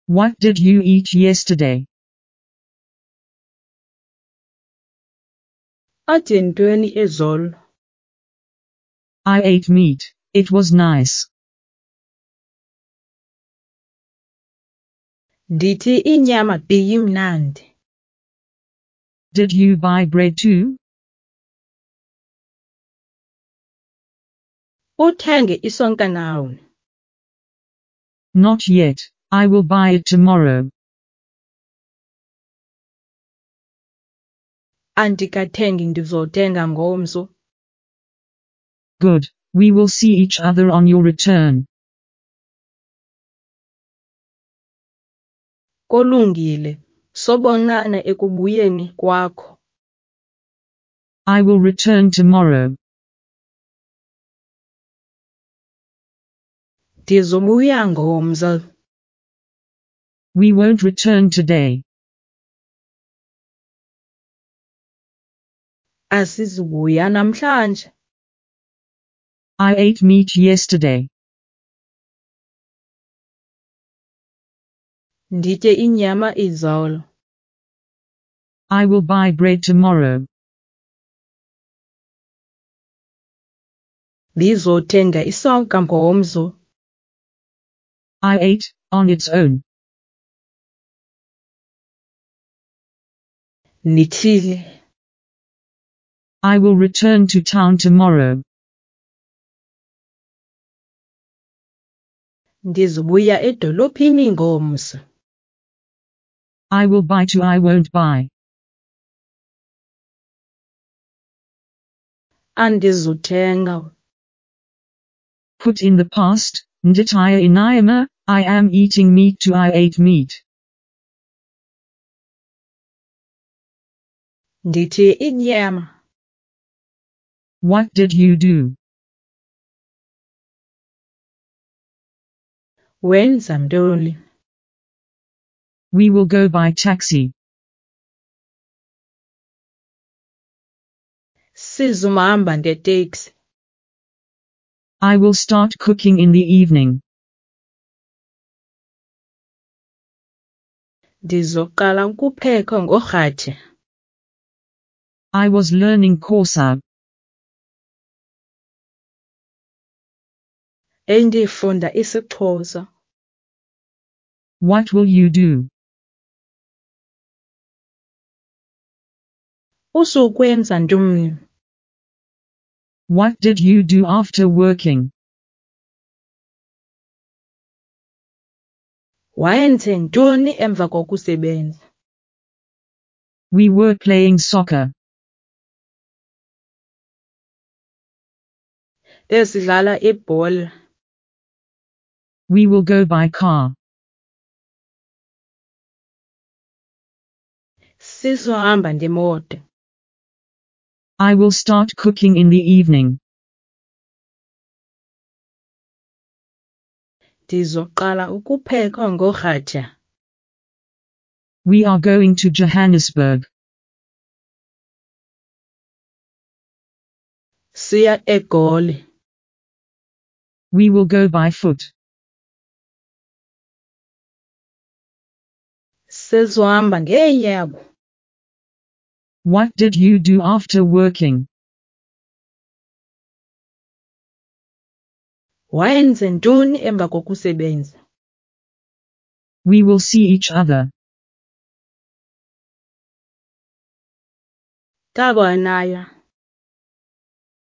What did you eat yesterday? Atye ntweni ezolo? I ate meat. It was nice. Ndithi inyama biyimnandi. Did you buy bread too? Uthenge isonka nawe? Not yet. I will buy it tomorrow. Andikathengi ndizothenga ngomso. Good. We will see each other on your return. Kolungile, sobonana ekubuyeni kwakho. I will return tomorrow. Ndizobuya ngomso. We won't return today. Asizubuya namhlanje. I ate meat yesterday. Nditye inyama izolo. I will buy bread tomorrow. Ndizothenga isonka ngomso. I ate, on its own. Nithile. I will return to town tomorrow. Ndizobuya edolophini ngomso. I will buy too. I won't buy. Andizuthenga. Put in the past, nditaya inyama, I am eating meat too. I ate meat. Nditye inyama. What did you do? Wenza ntoni? We will go by taxi. Sizuhamba ngeteksi. I will start cooking in the evening. Ndizoqala ukupheka ngorhatya. I was learning Xhosa. Endifunda isiXhosa. What will you do? Usukwenza ntoni? What did you do after working? Wayenze ntoni emva kokusebenza? We were playing soccer. Besidlala ibhola. We will go by car. Sizohamba ngemoto. I will start cooking in the evening. Ndizoqala ukupheka ngorhatya. We are going to Johannesburg. Siya eGoli. We will go by foot. Sizohamba ngeenyawo. What did you do after working? Wayenze ntoni emva kokusebenza? We will see each other. Tabonana.